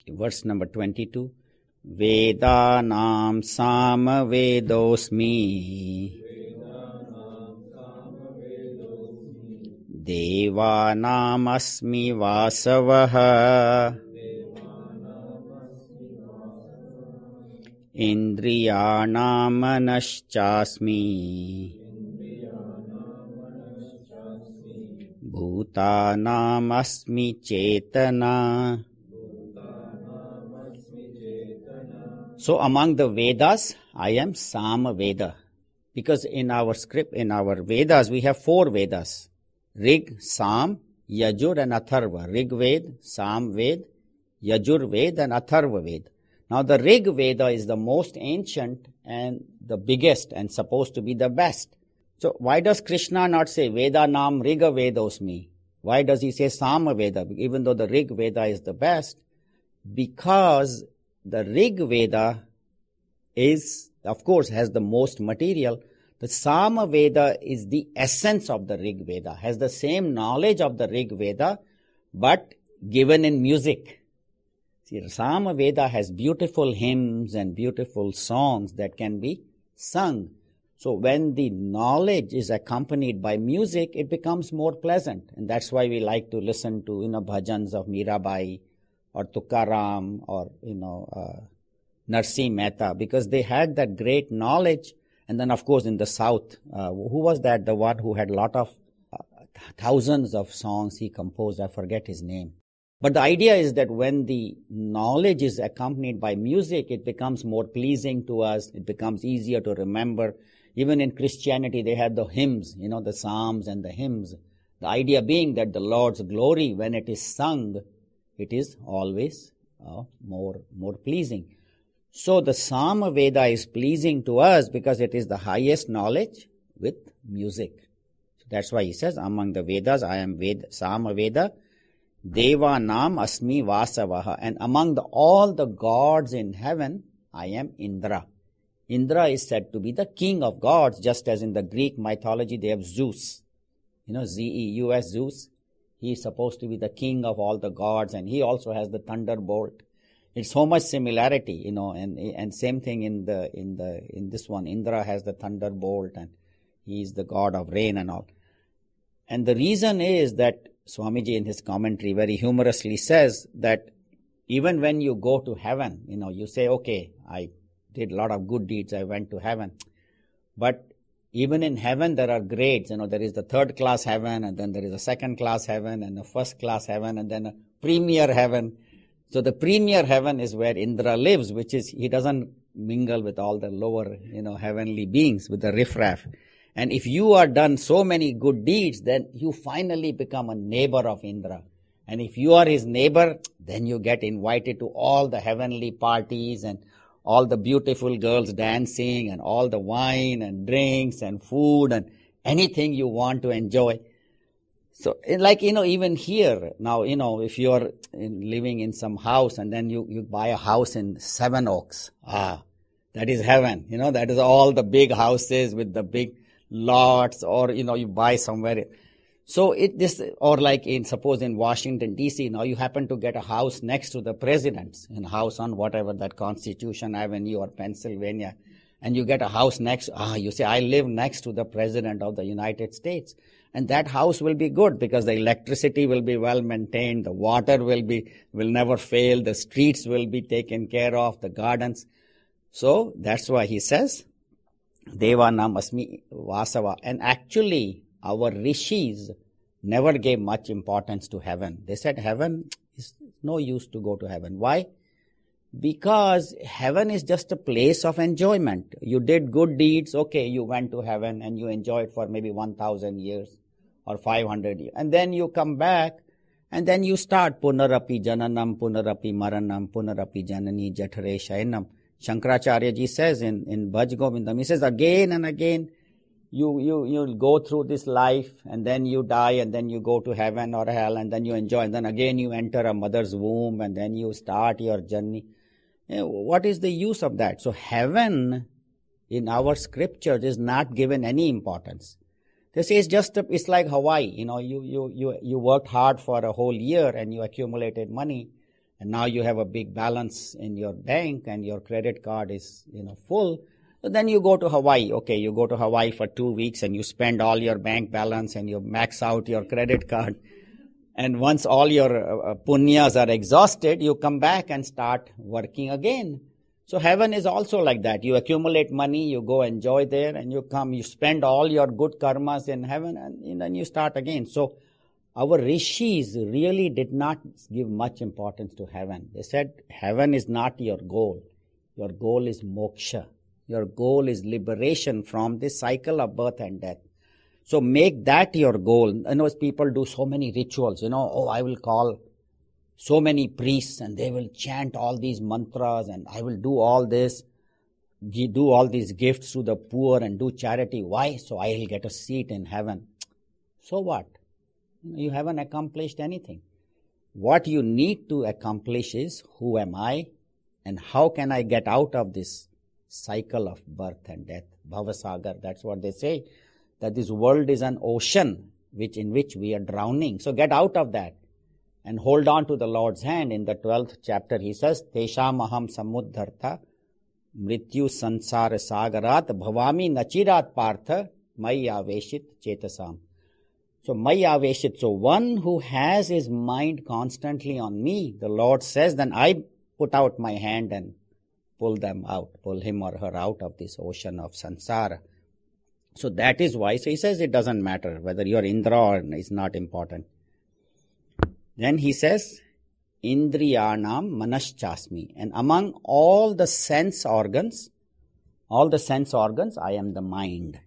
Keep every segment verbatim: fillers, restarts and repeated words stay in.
verse number twenty-two. Vedanam samavedosmi Devanam asmi vasavaha Indriyanam manaschasmi Bhutanam asmi cetana. So among the Vedas, I am Sama Veda. Because in our script, in our Vedas, we have four Vedas. Rig, Sam, Yajur and Atharva. Rig Ved, Sam Ved, Yajur Ved and Atharva Ved. Now the Rig Veda is the most ancient and the biggest and supposed to be the best. So why does Krishna not say Veda Nam Riga Vedosmi? Why does he say Sama Veda, even though the Rig Veda is the best? Because the Rig Veda is, of course, has the most material. The Sama Veda is the essence of the Rig Veda, has the same knowledge of the Rig Veda, but given in music. See, Sama Veda has beautiful hymns and beautiful songs that can be sung. So when the knowledge is accompanied by music, it becomes more pleasant. And that's why we like to listen to, you know, bhajans of Mirabai or Tukaram or, you know, uh, Narsi Mehta, because they had that great knowledge. And then, of course, in the South, uh, who was that? The one who had a lot of, uh, thousands of songs he composed. I forget his name. But the idea is that when the knowledge is accompanied by music, it becomes more pleasing to us. It becomes easier to remember. Even in Christianity, they had the hymns, you know, the psalms and the hymns. The idea being that the Lord's glory, when it is sung, it is always uh, more, more pleasing. So the Sama Veda is pleasing to us because it is the highest knowledge with music. So that's why he says, among the Vedas, I am Ved, Sama Veda, Deva Nam Asmi Vasavaha. And among the, all the gods in heaven, I am Indra. Indra is said to be the king of gods, just as in the Greek mythology they have Zeus. You know, Z E U S, Zeus. He is supposed to be the king of all the gods, and he also has the thunderbolt. It's so much similarity, you know, and and same thing in the in the in this one. Indra has the thunderbolt, and he is the god of rain and all. And the reason is that Swamiji in his commentary very humorously says that even when you go to heaven, you know, you say, okay, I did a lot of good deeds, I went to heaven. But even in heaven, there are grades. You know, there is the third class heaven, and then there is a second class heaven, and a first class heaven, and then a premier heaven. So the premier heaven is where Indra lives, which is, he doesn't mingle with all the lower, you know, heavenly beings, with the riffraff. And if you are done so many good deeds, then you finally become a neighbor of Indra. And if you are his neighbor, then you get invited to all the heavenly parties and all the beautiful girls dancing and all the wine and drinks and food and anything you want to enjoy. So, like, you know, even here, now, you know, if you're in, living in some house and then you, you buy a house in Seven Oaks, ah, that is heaven. You know, that is all the big houses with the big lots, or, you know, you buy somewhere. So it this, or like in, suppose in Washington, D C, now you happen to get a house next to the president's, in house on whatever that Constitution Avenue or Pennsylvania, and you get a house next, ah, you say, I live next to the president of the United States. And that house will be good because the electricity will be well maintained, the water will be, will never fail, the streets will be taken care of, the gardens. So that's why he says, Devanam Asmi Vasava. And actually, our rishis never gave much importance to heaven. They said heaven is no use to go to heaven. Why? Because heaven is just a place of enjoyment. You did good deeds, okay, you went to heaven and you enjoyed for maybe one thousand years or five hundred years. And then you come back and then you start Punarapi Jananam, Punarapi Maranam, Punarapi Janani Jathare Shayanam. Shankaracharya ji says in, in Bhaj Govindam, he says again and again, You, you, you'll go through this life and then you die and then you go to heaven or hell and then you enjoy and then again you enter a mother's womb and then you start your journey. You know, what is the use of that? So heaven in our scriptures is not given any importance. They say it's just, a, it's like Hawaii. You know, you, you, you, you worked hard for a whole year and you accumulated money. and now you have a big balance in your bank and your credit card is, you know, full. So then you go to Hawaii. Okay, you go to Hawaii for two weeks and you spend all your bank balance and you max out your credit card. And once all your uh, punyas are exhausted, you come back and start working again. So heaven is also like that. You accumulate money, you go enjoy there, and you come, you spend all your good karmas in heaven, and then you start again. So our rishis really did not give much importance to heaven. They said, heaven is not your goal. Your goal is moksha. Your goal is liberation from this cycle of birth and death. So make that your goal. You know, people do so many rituals, you know, oh, I will call so many priests and they will chant all these mantras and I will do all this, do all these gifts to the poor and do charity. Why? So I will get a seat in heaven. So what? You haven't accomplished anything. What you need to accomplish is, who am I and how can I get out of this cycle of birth and death? Bhavasagar, that's what they say. That this world is an ocean which in which we are drowning. So get out of that and hold on to the Lord's hand. In the twelfth chapter he says, Tesham aham samuddhartha mrityu sansara sagarat bhavami nachirat partha mai aveshit chetasam. So mai aveshit, so one who has his mind constantly on me, the Lord says, then I put out my hand and pull them out, pull him or her out of this ocean of sansara. So that is why, so he says it doesn't matter whether you are Indra or is not important. Then he says, Indriyanam manaschasmi. And among all the sense organs, all the sense organs, I am the mind.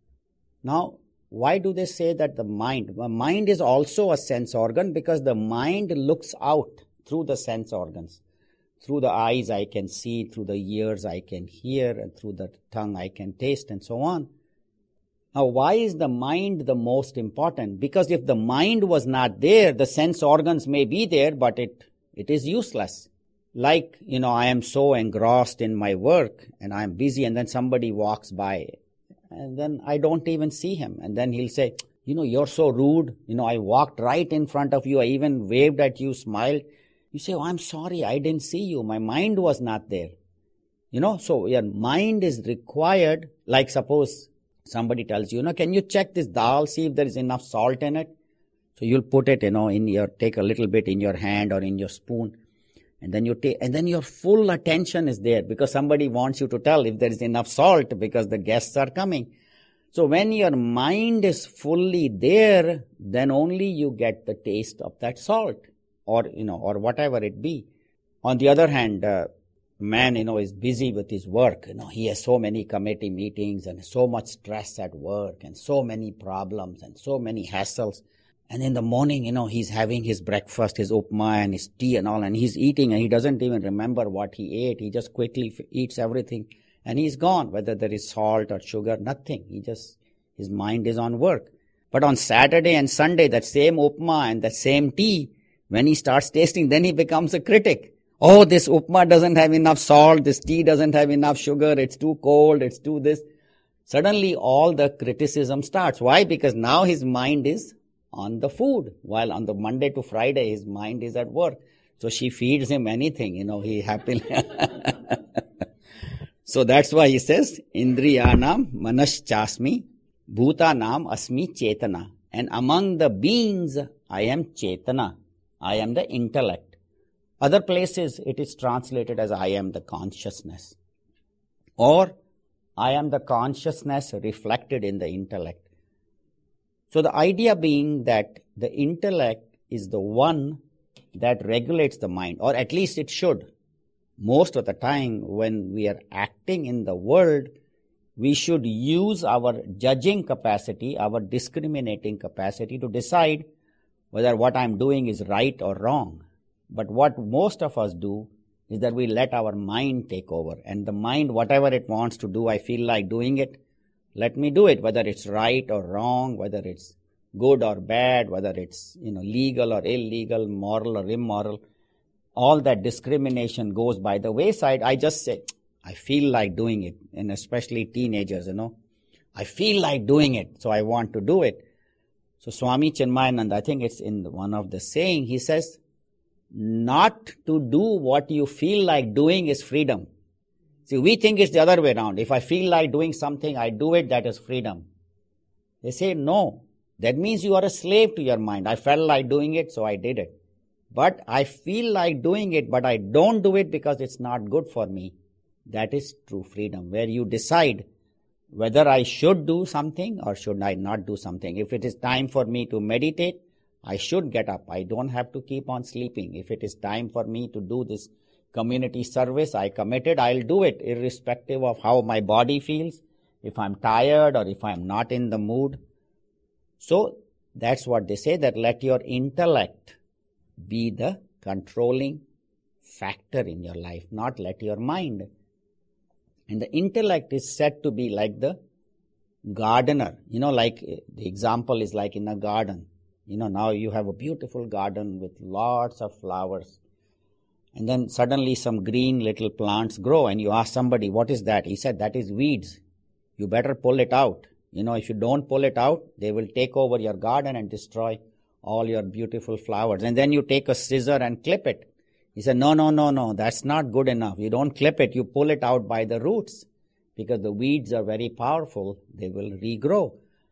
Now, why do they say that the mind? The mind is also a sense organ because the mind looks out through the sense organs. Through the eyes I can see, through the ears I can hear, and through the tongue I can taste, and so on. Now, why is the mind the most important? Because if the mind was not there, the sense organs may be there, but it, it is useless. Like, you know, I am so engrossed in my work and I am busy and then somebody walks by and then I don't even see him. And then he'll say, you know, you're so rude. You know, I walked right in front of you. I even waved at you, smiled. You say, oh, I'm sorry. I didn't see you. My mind was not there. You know, so your mind is required. Like suppose somebody tells you, you know, can you check this dal, see if there is enough salt in it? So you'll put it, you know, in your, take a little bit in your hand or in your spoon. And then you take, and then your full attention is there because somebody wants you to tell if there is enough salt because the guests are coming. So when your mind is fully there, then only you get the taste of that salt or, you know, or whatever it be. On the other hand, uh, man, you know, is busy with his work. You know, he has so many committee meetings and so much stress at work and so many problems and so many hassles. And in the morning, you know, he's having his breakfast, his upma and his tea and all, and he's eating and he doesn't even remember what he ate. He just quickly f- eats everything and he's gone, whether there is salt or sugar, nothing. He just, his mind is on work. But on Saturday and Sunday, that same upma and that same tea, when he starts tasting, then he becomes a critic. Oh, this upma doesn't have enough salt, this tea doesn't have enough sugar, it's too cold, it's too this. Suddenly all the criticism starts. Why? Because now his mind is on the food, while on the Monday to Friday, his mind is at work. So she feeds him anything, you know, he happily. So that's why he says, Indriyanam manaschasmi, bhutanam asmi chetana. And among the beings, I am chetana. I am the intellect. Other places, it is translated as I am the consciousness. Or, I am the consciousness reflected in the intellect. So the idea being that the intellect is the one that regulates the mind, or at least it should. Most of the time when we are acting in the world, we should use our judging capacity, our discriminating capacity to decide whether what I'm doing is right or wrong. But what most of us do is that we let our mind take over. And the mind, whatever it wants to do, I feel like doing it, let me do it, whether it's right or wrong, whether it's good or bad, whether it's, you know, legal or illegal, moral or immoral. All that discrimination goes by the wayside. I just say, I feel like doing it, and especially teenagers, you know. I feel like doing it, so I want to do it. So Swami Chinmayananda, I think it's in one of the saying, he says, not to do what you feel like doing is freedom. See, we think it's the other way around. If I feel like doing something, I do it, that is freedom. They say, no, that means you are a slave to your mind. I felt like doing it, so I did it. But I feel like doing it, but I don't do it because it's not good for me. That is true freedom, where you decide whether I should do something or should I not do something. If it is time for me to meditate, I should get up. I don't have to keep on sleeping. If it is time for me to do this community service, I committed, I'll do it, irrespective of how my body feels, if I'm tired or if I'm not in the mood. So that's what they say, that let your intellect be the controlling factor in your life, not let your mind. And the intellect is said to be like the gardener. You know, like the example is like in a garden. You know, now you have a beautiful garden with lots of flowers. And then suddenly some green little plants grow and you ask somebody, what is that? He said, that is weeds. You better pull it out. You know, if you don't pull it out, they will take over your garden and destroy all your beautiful flowers. And then you take a scissor and clip it. He said, no, no, no, no, that's not good enough. You don't clip it, you pull it out by the roots, because the weeds are very powerful. They will regrow.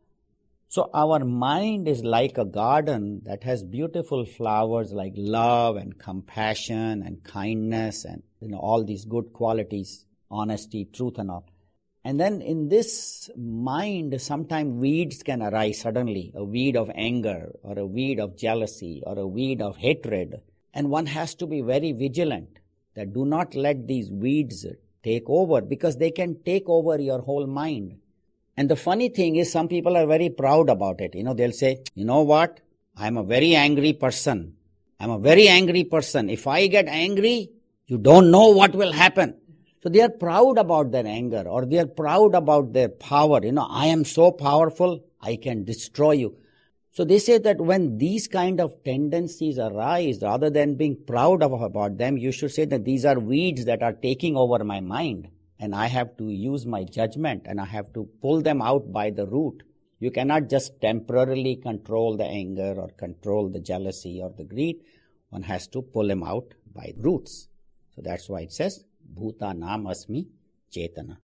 So our mind is like a garden that has beautiful flowers like love and compassion and kindness and, you know, all these good qualities, honesty, truth and all. And then in this mind, sometimes weeds can arise suddenly, a weed of anger or a weed of jealousy or a weed of hatred. And one has to be very vigilant that do not let these weeds take over, because they can take over your whole mind. And the funny thing is, some people are very proud about it. You know, they'll say, you know what? I'm a very angry person. I'm a very angry person. If I get angry, you don't know what will happen. So they are proud about their anger, or they are proud about their power. You know, I am so powerful, I can destroy you. So they say that when these kind of tendencies arise, rather than being proud of about them, you should say that these are weeds that are taking over my mind, and I have to use my judgment and I have to pull them out by the root. You cannot just temporarily control the anger or control the jealousy or the greed. One has to pull them out by the roots. So that's why it says, Bhuta Nam Asmi Chetana.